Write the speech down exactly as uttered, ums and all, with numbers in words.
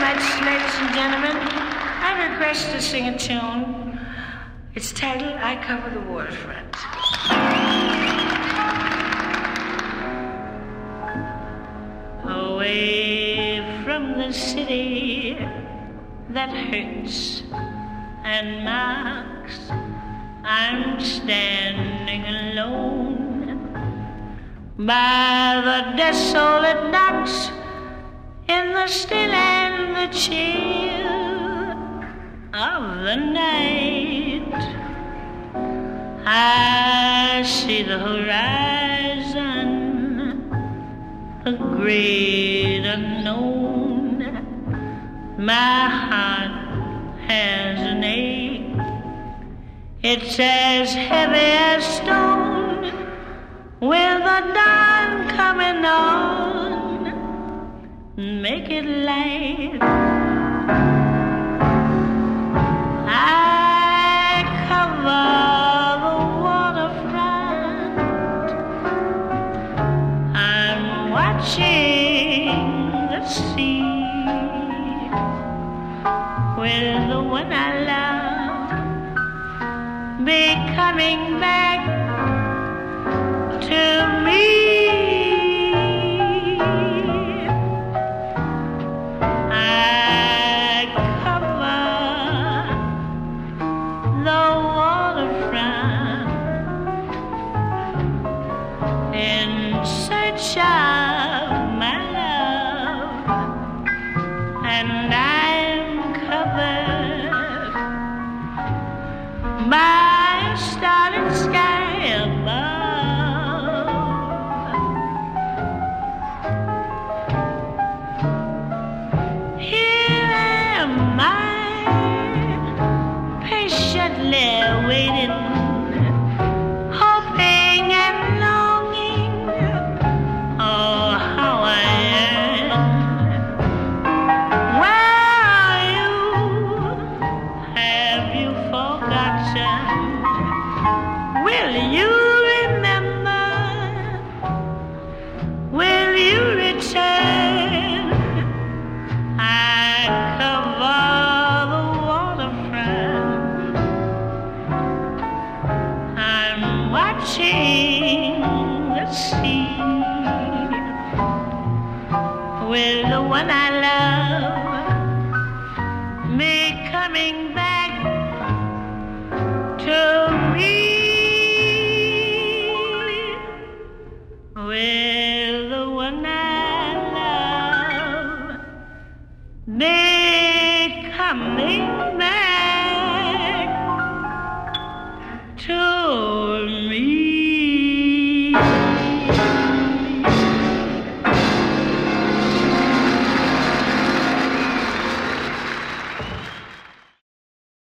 much, ladies and gentlemen. I request to sing a tune. It's titled, I Cover the Waterfront. Away from the city that hurts and mocks, I'm standing alone by the desolate docks, in the still and the chill of the night. I see the horizon, the great unknown. My heart has an ache, it's as heavy as stone. With the dawn coming on, make it light. I cover the waterfront. I'm watching the sea with the one I love be coming back to me. I cover the waterfront in search of my love, and I'm covered by a starlit sky above. Waiting, hoping and longing. Oh, how I yearn. Where are you? Have you forgotten? Will you remember? Will you return? I cover the waterfront, watching the sea with the one I love, me coming back to me with the one I love, me coming back.